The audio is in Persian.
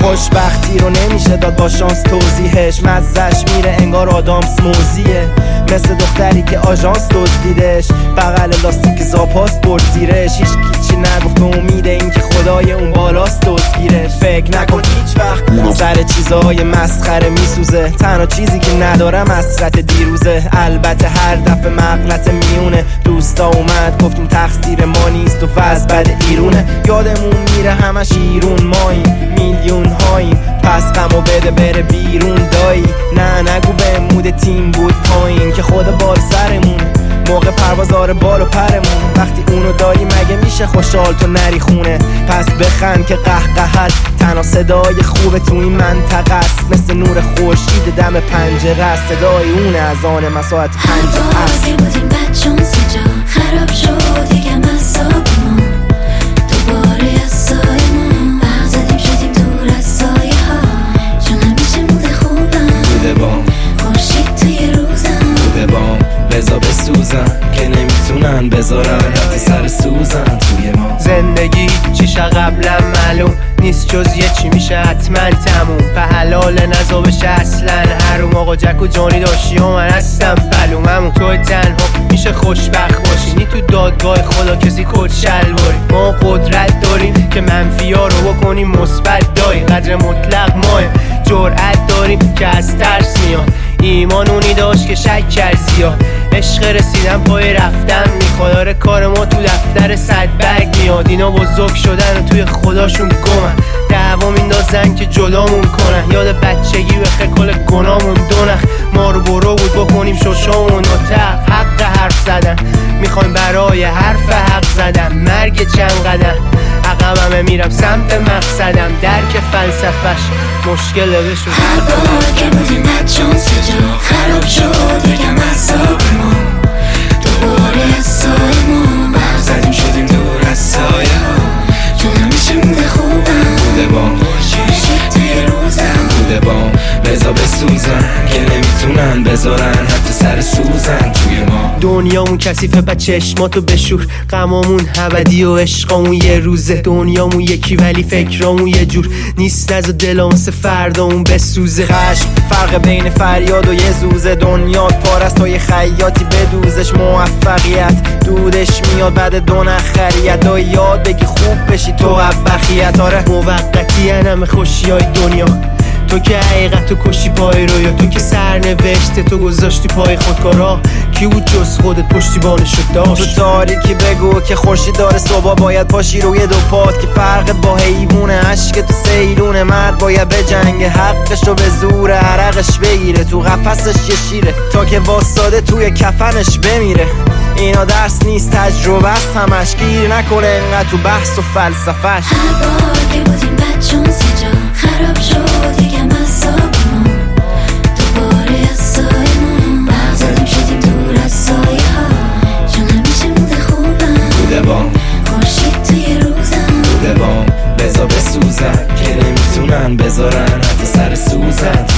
خوشبختی رو نمیشه داد با شانس توضیحش، مزهش میره انگار آدامس موزیه، مثل دختری که آژانس دزدیدش، بغل لاستیک زاپاس برد زیرش، هیچ چی نگفت به امید اینکه خدای اون بالاست دزدگیرش. فکر نکن هیچ وقت سر چیزهای مسخره میسوزه، تنها چیزی که ندارم حسرت دیروزه. البته هر دفعه مغلطه میونه، دوستا اومد گفتیم تقصیر ما نیست و وضع بد ایرونه، یادمون میره همش ایرون ماییم، میلیون هاییم، پس غمو بده بره بیرون دایی. نه نگو به مود تیم بود پایین که خدا بال سرمون، موقع پروازار بال و پرمون، وقتی اونو داری مگه میشه خوشحال تو نری خونه؟ پس بخند که قهقهت تنها صدای خوبه تو این منطقه است، مثل نور خورشید دم پنجره است، صدای اونه از آن مساعت 5 است. که بودیم بچون سجا خراب شد یکم اصابمون، دوباره از سایمون برق زدیم شدیم دور از سایه ها، چون همیشه مود خوبم بوده بام خورشید توی روزم، بوده بام بزا بسوزن که نمیتونن بذارن حتی سر سوزن توی ما. زندگی چیشه قبلا معلوم نیست جز یه چی میشه حتما تموم، به حلال نزا بشه اصلا حروم. آقا جک و جانی داشتی و من هستم بلوممون، تو تنها میشه خوشبخت باشی، نی تو دادگاه خدا کسی کت شلواری. ما قدرت داریم که منفی ها رو بکنیم مثبت، داری قدر مطلق ماه، جرأت داریم که از ترس میاد، ایمان اونی داشت که شک کرد زیاد، عشق رسیدن پای رفتن میخواد، آره کار ما تو دفتر صدبرگ میاد، اینا بزرگ شدن و توی خداشون گمن، دعوا میندازن که جدامون کنن، یاد بچگی بخیر کل گنامون دونخ، ما رو برو بود بکنیم ششامون و تق، حق حرف زدن میخوایم برای حرف حق زدن، مرگ چند قدم عقبمه میرم سمت مقصدم، درک فلسفش مشکل بشو. هر بار که بودیم بچون سجا خراب شد یکم اصابمون، دوباره از سایمون برق زدیم شدیم دور از سایه ها، چون همیشه مود خوبم بوده بام خورشید توی روزم، بوده بام بزا بسوزن که نمیتونن بذارن حتی سر سوزن توی ما. دنیامون کثیفه با چشماتو بشور، غمامون ابدی و عشقامون یه روزه، دنیامون یکی ولی فکرامون یه جور نیست، نزا دلامون مثل فردامون بسوزه. خشم فرق بین فریاد و یه زوزه، دنیا پارست تا یه خیاطی بدوزش، موفقیت دودش میاد بعد دو نخریت، دا یاد بگی خوب بشی تو بخیت. آره موقتی همه خوشی های دنیا، تو که حقیقت تو کشی پای رو، یا تو که سرنوشت تو گذاشتی پای خودکارا، کی بود جز خودت پشتیبانشو داشت؟ تو تاریکی بگو که خورشید داره صبح باید پاشی روی دو پات، که فرق با حیوونه عشق تو سیلونه، مرد باید به جنگ حقش رو به زور عرقش بگیره، تو قفسش یه شیره تا که واساده توی کفنش بمیره. اینا درس نیست تجربه است همش، گیر نکنه انقدر تو بحث و فلسفش. هر بار که بودیم بچون سجا خراب شد یکم اصابمون، دوباره از سایمون برق زدیم شدیم دور از سایه ها، چون همیشه مود خوبم بوده بام خورشید توی روزم، بوده بام بزا بسوزن که نمیتونن بذارن حتی سر سوزن